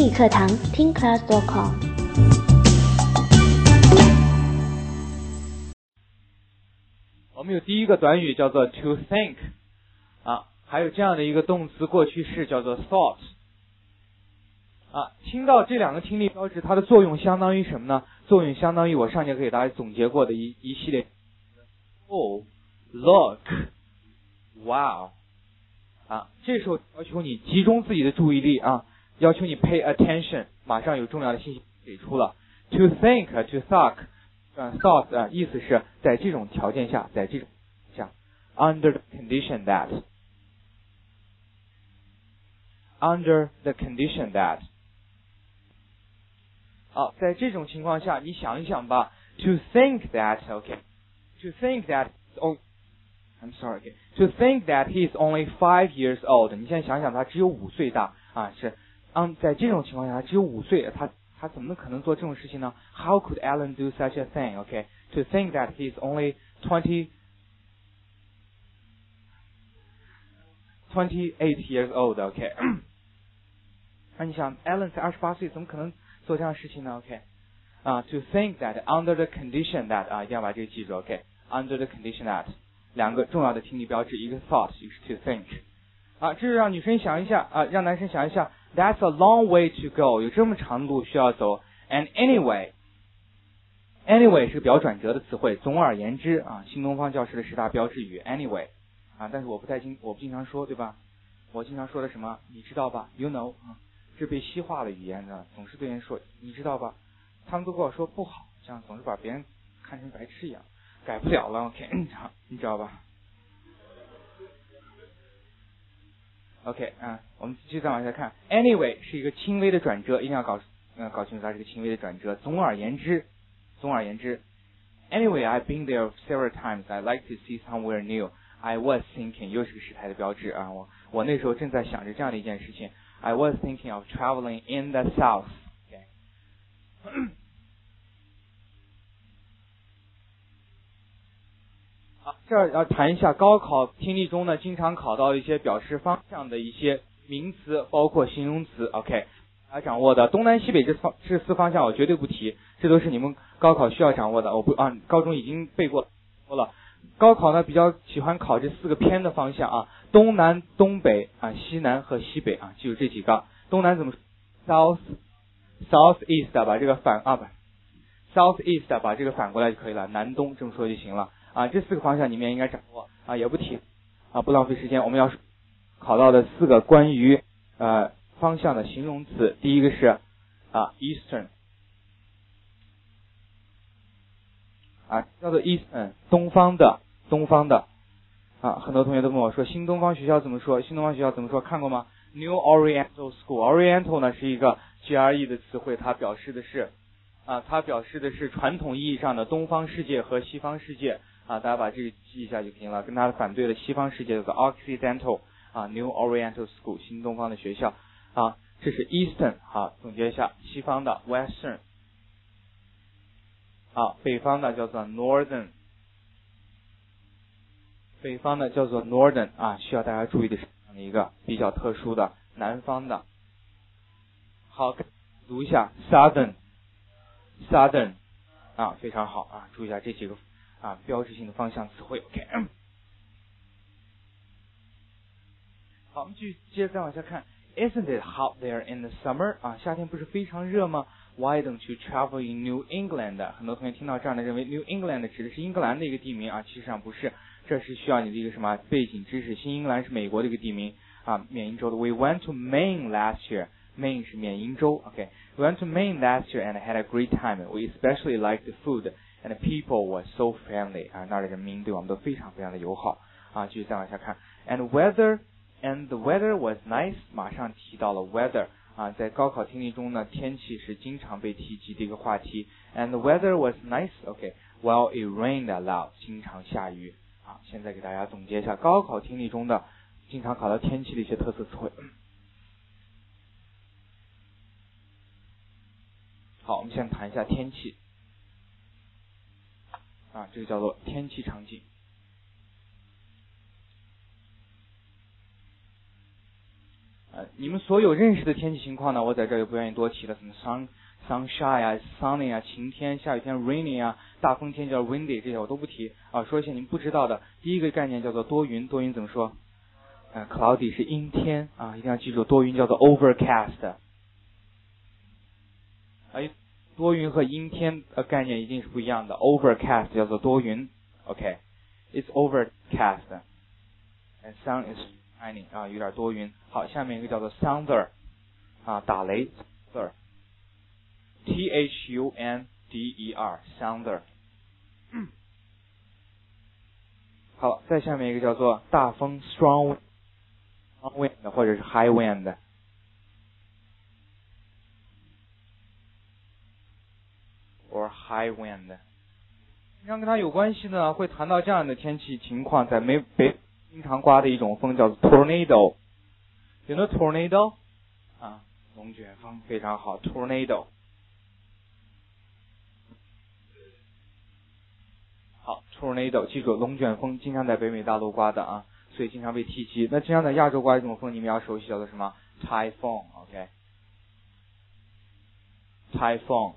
语课堂听 class.com。 我们有第一个短语叫做 to think 还有这样的一个动词过去式叫做 thought 听到这两个听力标志，它的作用相当于什么呢？作用相当于我上节课给大家总结过的一系列 oh look wow 这时候要求你集中自己的注意力要求你 pay attention， 马上有重要的信息给出了。 to think to thought 意思是在这种条件下，在这种下 under the condition that 在这种情况下你想一想吧。 to think that to think that I'm sorry to think that he is only 5 years old， 你现在想想他只有5岁大在这种情况下他只有5岁，他怎么可能做这种事情呢？ How could Alan do such a thing? To think that he is only 28 years old。 你想 Alan 才28岁，怎么可能做这样的事情呢？To think that under the condition that 一定要把这个记住under the condition that 两个重要的听力标志，一个 thought， 一个是 to think。这是让女生想一下让男生想一下。 That's a long way to go， 有这么长的路需要走。 And anyway 是个表转折的词汇。总而言之新东方教师的10大标志语 anyway 但是我不经常说，对吧？我经常说的什么你知道吧 you know 这被西化的语言呢，总是对人说你知道吧，他们都跟我说不好，这样总是把别人看成白痴一样，改不了了。你知道吧我们继续再往下看。 Anyway 是一个轻微的转折，一定要搞清楚它是个轻微的转折。总而言之 Anyway I've been there several times. I like to see somewhere new. I was thinking 又是个时态的标志我那时候正在想着这样的一件事情。 I was thinking of traveling in the south。 这儿要谈一下高考听力中呢经常考到一些表示方向的一些名词，包括形容词。大家掌握的东南西北这4方向我绝对不提，这都是你们高考需要掌握的。我不高中已经背过了。高考呢比较喜欢考这4个偏的方向东南东北西南和西北记住这几个。东南怎么说 south east 把这个south east 把这个反过来就可以了，南东这么说就行了这4个方向你们应该掌握也不提不浪费时间。我们要考到的4个关于方向的形容词，第一个是eastern 叫做 eastern 东方的很多同学都跟我说新东方学校怎么说，看过吗？ New Oriental School。 Oriental 呢是一个 GRE 的词汇，它表示的是传统意义上的东方世界和西方世界大家把这个记一下就行了。跟它反对的西方世界叫做 Occidental New Oriental School 新东方的学校这是 Eastern。 总结一下，西方的 Western 北方的叫做 Northern 需要大家注意的是这样的一个比较特殊的南方的。好，读一下 Southern 非常好注意一下这几个标志性的方向词汇。好，我们接着再往下看。 Isn't it hot there in the summer？ 夏天不是非常热吗？ Why don't you travel in New England？ 很多同学听到这样的认为 New England 指的是英格兰的一个地名其实上不是，这是需要你的一个什么背景知识。新英格兰是美国的一个地名缅因州的。 We went to Maine last year。 Maine 是缅因州。 We went to Maine last year and had a great time. We especially liked the food and the people were so friendly。 那儿的人民对我们都非常非常的友好继续再往下看。 And the weather was nice。 马上提到了 weather在高考听力中呢，天气是经常被提及的一个话题。 And the weather was nice while it rained a lot。 经常下雨现在给大家总结一下高考听力中的经常考到天气的一些特色词汇。好，我们先谈一下天气这个叫做天气场景。 你们所有认识的天气情况呢，我在这儿就不愿意多提了，什么 sunshine 啊 sunny 啊，晴天、下雨天 rainy 啊，大风天叫 windy， 这些我都不提啊。说一些你们不知道的。第一个概念叫做多云，多云怎么说？cloudy 是阴天啊，一定要记住，多云叫做 overcast。多云和阴天概念一定是不一样的。overcast 叫做多云 ，OK，it's overcast，and sun is shining 啊，有点多云。好，下面一个叫做 thunder 啊，打雷 thunder，thunder thunder。好，再下面一个叫做大风 strong wind 或者是 high wind。or high wind， 经常跟它有关系呢，会谈到这样的天气情况，在北经常刮的一种风叫做 tornado， 有没有 tornado 啊？龙卷风非常好 tornado。好 tornado， 记住龙卷风经常在北美大陆刮的啊，所以经常被提及。那经常在亚洲刮这种风，你们要熟悉叫做什么 typhoon OK typhoon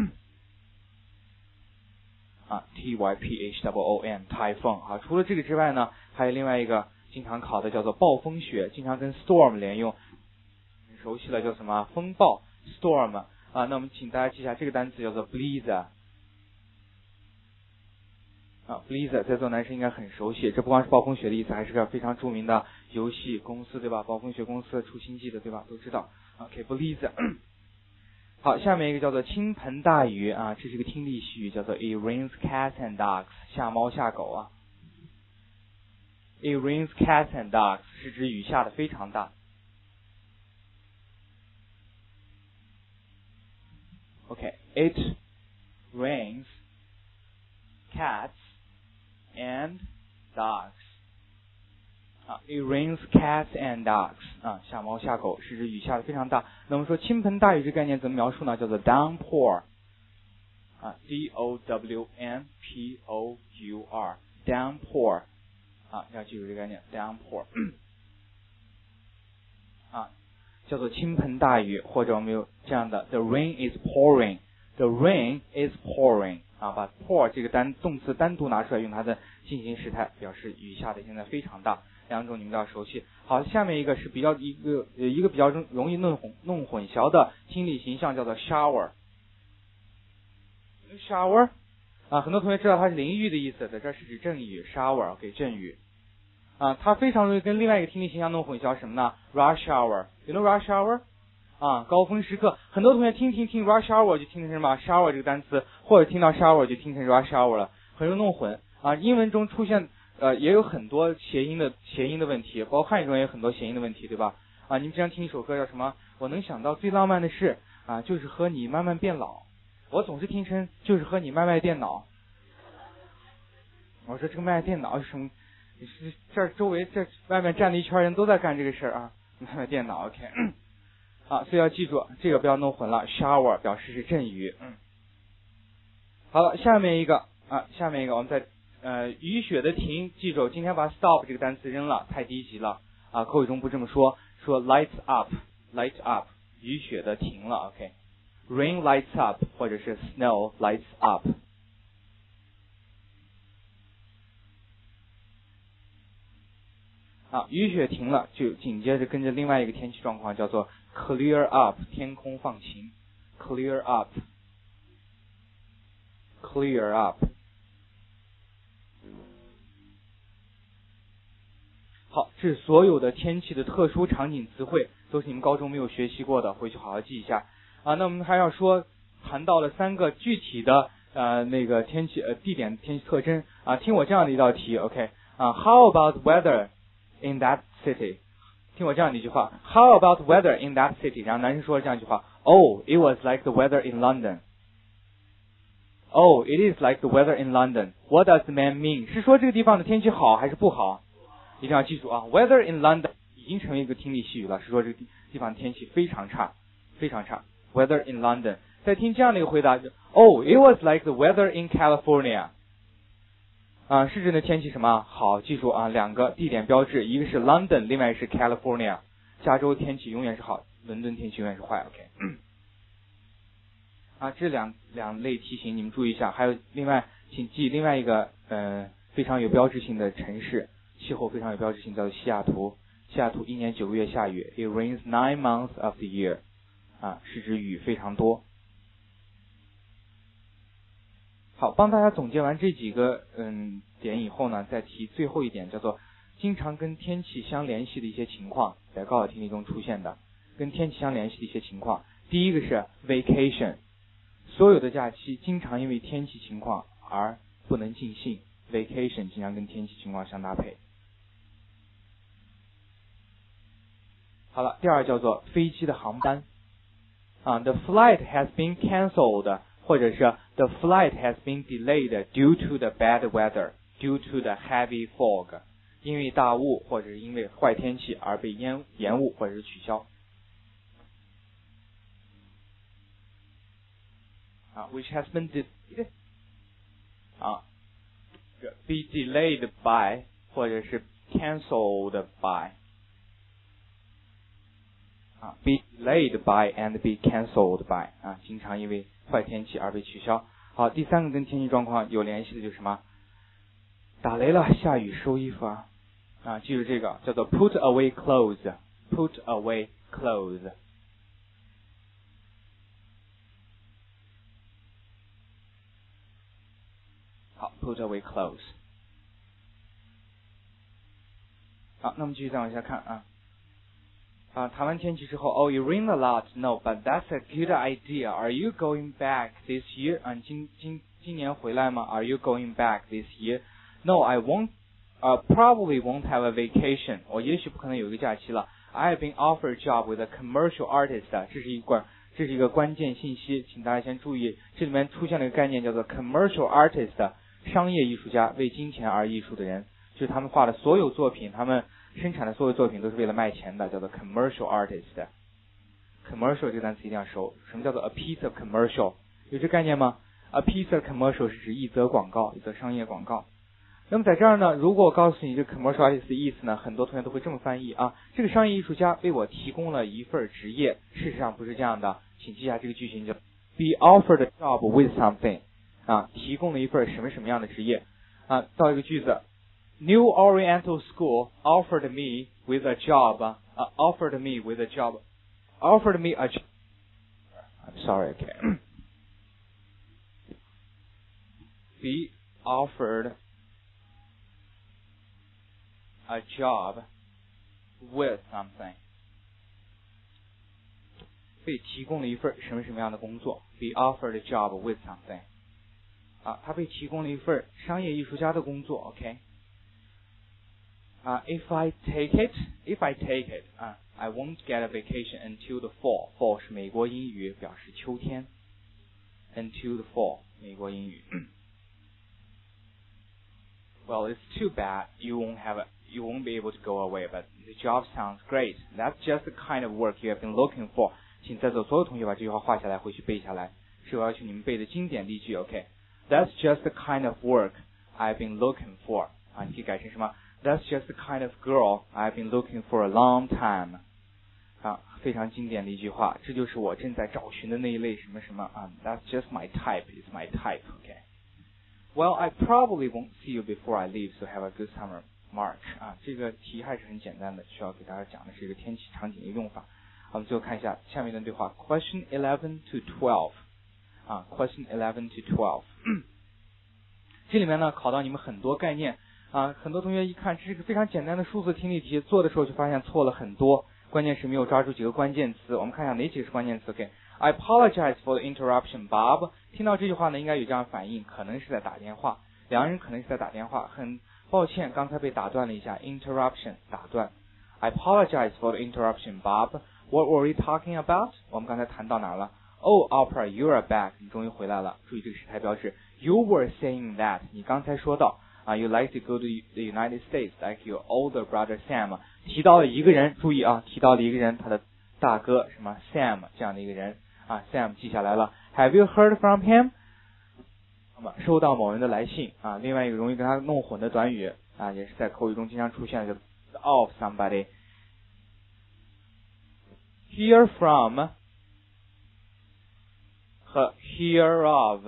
typhoon typhoon 好，除了这个之外呢，还有另外一个经常考的叫做暴风雪，经常跟 storm 连用，很熟悉了，叫什么风暴 storm 啊。那我们请大家记一下这个单词叫做 blizzard 啊 blizzard 在座男生应该很熟悉，这不光是暴风雪的意思，还是个非常著名的游戏公司对吧？暴风雪公司出新机的对吧？都知道 OK blizzard 好，下面一个叫做倾盆大雨啊，这是一个听力习语，叫做 It rains cats and dogs， 下猫下狗啊。It rains cats and dogs 是指雨下的非常大。OK，It rains cats and dogs。It rains cats and dogs 下猫下狗是指雨下的非常大。那么说倾盆大雨这概念怎么描述呢？叫做 downpour downpour downpour 要记住这个概念 downpour 叫做倾盆大雨，或者我们有这样的 the rain is pouring the rain is pouring 把 pour 这个动词单独拿出来，用它的进行时态表示雨下的现在非常大。两种你们都要熟悉。好，下面一个是一个比较容易弄混淆的听力形象，叫做 shower 很多同学知道它是淋浴的意思，在这是指阵雨 shower 给阵雨它非常容易跟另外一个听力形象弄混淆什么呢？ rush hour you know rush hour 高峰时刻，很多同学听 rush hour 就听成什么 shower 这个单词，或者听到 shower 就听成 rush hour 了，很容易弄混英文中出现也有很多谐音的问题，包括汉语中也有很多谐音的问题，对吧？你们经常听一首歌叫什么？我能想到最浪漫的事就是和你慢慢变老。我总是听成就是和你卖电脑。我说这个卖电脑是什么？这周围这外面站的一圈人都在干这个事卖电脑 OK 所以要记住这个不要弄混了。shower 表示是阵雨好了，下面一个我们在雨雪的停，记住今天把 stop 这个单词扔了，太低级了口语中不这么说 lights up 雨雪的停了 OK rain lights up 或者是 snow lights up雨雪停了，就紧接着跟着另外一个天气状况叫做 clear up 天空放晴 clear up 好，这是所有的天气的特殊场景词汇，都是你们高中没有学习过的，回去好好记一下那我们还要谈到了3个具体的那个天气地点天气特征听我这样的一道题 OK how about weather in that city 听我这样的一句话 how about weather in that city 然后男生说了这样一句话 Oh it was like the weather in London Oh it is like the weather in London What does the man mean 是说这个地方的天气好还是不好一定要记住weather in London 已经成为一个听力习语了，是说这个地方的天气非常差 weather in London 再听这样的一个回答Oh it was like the weather in California是指的天气什么好，记住2个地点标志，一个是 London 另外一个是 California 加州天气永远是好，伦敦天气永远是坏。OK。这两类题型你们注意一下，还有另外请记另外一个非常有标志性的城市，气候非常有标志性，叫做西雅图。西雅图1年9个月下雨 ，It rains 9 months of the year， 是指雨非常多。好，帮大家总结完这几个点以后呢，再提最后一点，叫做经常跟天气相联系的一些情况，在高考题目中出现的跟天气相联系的一些情况。第一个是 vacation。所有的假期经常因为天气情况而不能尽兴 ，vacation 经常跟天气情况相搭配。好了，第二叫做飞机的航班，the flight has been cancelled， 或者是 the flight has been delayed due to the bad weather, due to the heavy fog， 因为大雾或者是因为坏天气而被延误或者是取消。which has been delayed be delayed by 或者是 cancelled by be delayed by and be cancelled by 经常因为坏天气而被取消。好，第三个跟天气状况有联系的就是什么？打雷了，下雨收衣服记住这个叫做 put away clothes， put away clothes。Put away clothes。 好，那么继续再往下看谈完天气之后 ，Oh, you rain a lot. No, but that's a good idea. Are you going back this year? 今年回来吗 ？Are you going back this year? No, I won't. Probably won't have a vacation. 我也许不可能有一个假期了。I have been offered a job with a commercial artist. 这是一个关键信息，请大家先注意，这里面出现了一个概念叫做 commercial artist。商业艺术家，为金钱而艺术的人，就是他们画的所有作品，他们生产的所有作品都是为了卖钱的，叫做 commercial artist。commercial 这个单词一定要熟，什么叫做 a piece of commercial？ 有这概念吗？ a piece of commercial 是指一则广告，一则商业广告。那么在这儿呢，如果我告诉你这 commercial artist 的意思呢，很多同学都会这么翻译这个商业艺术家为我提供了一份职业，事实上不是这样的，请记一下这个句型叫 be offered a job with something。提供了一份什么样的职业造一个句子 New Oriental School offered me with a job offered me a job I'm sorry, okay. Be offered a job with something， 被提供了一份什么样的工作 Be offered a job with something，他被提供了一份商业艺术家的工作 ，OK。If I take it, I won't get a vacation until the fall. Fall 是美国英语，表示秋天。Until the fall， 美国英语。Well, it's too bad you won't be able to go away, but the job sounds great. That's just the kind of work you have been looking for. 请在座所有同学把这句话画下来，回去背下来，是我要求你们背的经典例句 ，OK。That's just the kind of work I've been looking for. 你可以改成什么 ？That's just the kind of girl I've been looking for a long time. 非常经典的一句话，这就是我正在找寻的那一类什么什么That's just my type. It's my type. OK. Well, I probably won't see you before I leave, so have a good summer, March. 这个题还是很简单的，需要给大家讲的是一个天气场景的用法。我们最后看一下下面一段对话 ，Question 11 to 12。Question 11 to 12。这里面呢考到你们很多概念很多同学一看这是一个非常简单的数字听力题，做的时候就发现错了很多，关键是没有抓住几个关键词。我们看一下哪几个是关键词 ？OK。I apologize for the interruption, Bob。听到这句话呢，应该有这样反应，可能是在打电话，两个人可能是在打电话，很抱歉刚才被打断了一下 ，interruption 打断。I apologize for the interruption, Bob. What were we talking about？ 我们刚才谈到哪儿了？Oh, Opera, you are back. 你终于回来了。注意这个时态标志。You were saying that. 你刚才说到you like to go to the United States like your older brother Sam. 提到了一个人，注意提到了一个人，他的大哥什么 Sam 这样的一个人Sam 记下来了。Have you heard from him？ 那么收到某人的来信另外一个容易跟他弄混的短语也是在口语中经常出现的，叫 of somebody。 hear from 和 hear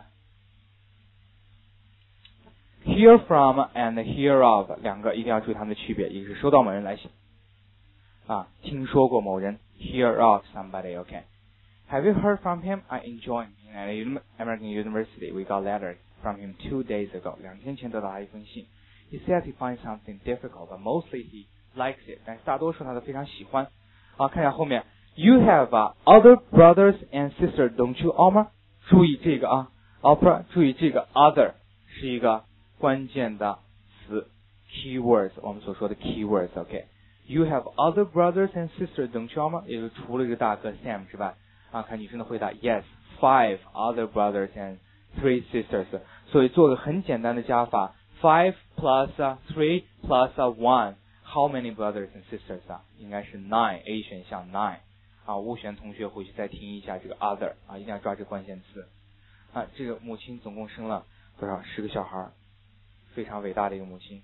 of。Hear from and hear of 两个一定要注意它们的区别，一个是收到某人来信听说过某人 hear of somebody, okay. Have you heard from him? I enjoy him. At American University, we got letters from him 2 days ago. 2天前得到他一封信。He says he finds something difficult, but mostly he likes it. 但是大多数他都非常喜欢。看一下后面 You have other brothers and sisters, don't you, Omar? 注意这个Opera 注意这个 other 是一个关键的词 keywords 我们所说的 keywords OK You have other brothers and sisters don't you Omar 也就是除了这个大哥 Sam 之外看女生的回答 Yes 5 other brothers and 3 sisters 所以做个很简单的加法 5 plus 3 plus 1 How many brothers and sisters 应该是 9 A 选项 9误选同学回去再听一下这个 other 一定要抓这个关键词这个母亲总共生了多少10个小孩非常伟大的一个母亲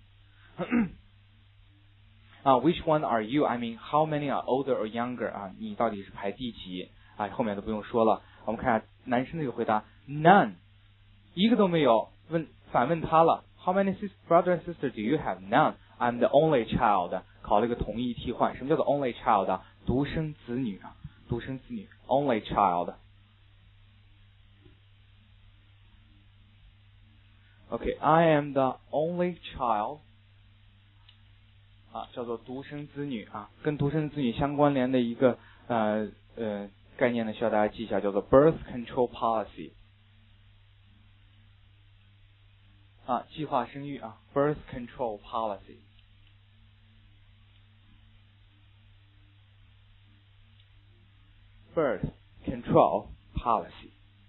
Which one are you? I mean, how many are older or younger? 你到底是排第几后面都不用说了我们看下男生这个回答 None 一个都没有反问他了 How many brothers and sisters do you have? None I'm the only child 考了一个同义替换什么叫做 only child? 独生子女独生子女 Only child Okay, I am the only child 叫做独生子女跟独生子女相关联的一个概念呢需要大家记一下叫做 birth control policy 计划生育birth control policy birth control policy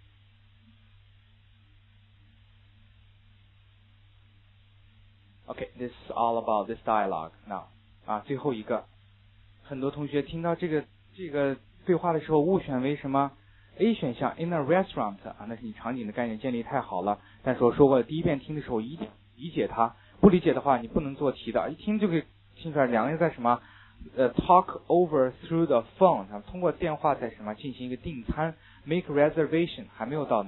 Okay, this is all about this dialogue. Now, 最后一个，很多同学听到这个对话的时候误选为什么 A 选项 in a restaurant 那是你场景的概念建立太好了。但是我说过第一遍听的时候一定理解它，不理解的话你不能做题的，一听就可以听出来两个人在什么talk over through the phone 通过电话在什么进行一个订餐 make reservation 还没有到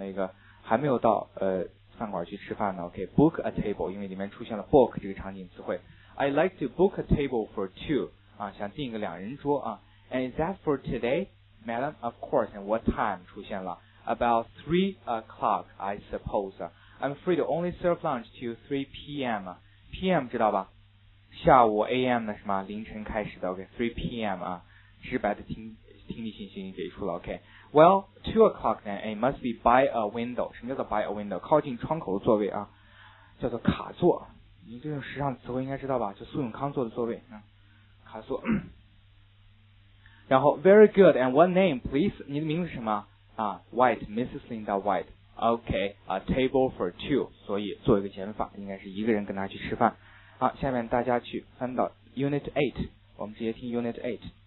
饭馆去吃饭呢 OK book a table 因为里面出现了 book 这个场景词汇 I like to book a table for two 想订一个两人桌And is that for today? Madam, of course. And what time 出现了 About 3 o'clock, I suppose. I'm afraid to only serve lunch till 3 p.m. PM 知道吧下午 AM 呢什么凌晨开始的 OK 3 p.m. 直白的听力信息给出了 OK Well, 2 o'clock then, it must be by a window. 什么叫做 by a window? 靠近窗口的座位叫做卡座。你这种时尚词汇应该知道吧？就苏永康坐的座位卡座。然后 very good. And what name, please? 你的名字是什么White, Mrs. Linda White. OK, a table for two. 所以做一个减法，应该是一个人跟他去吃饭。下面大家去翻到 Unit 8，我们直接听 Unit 8。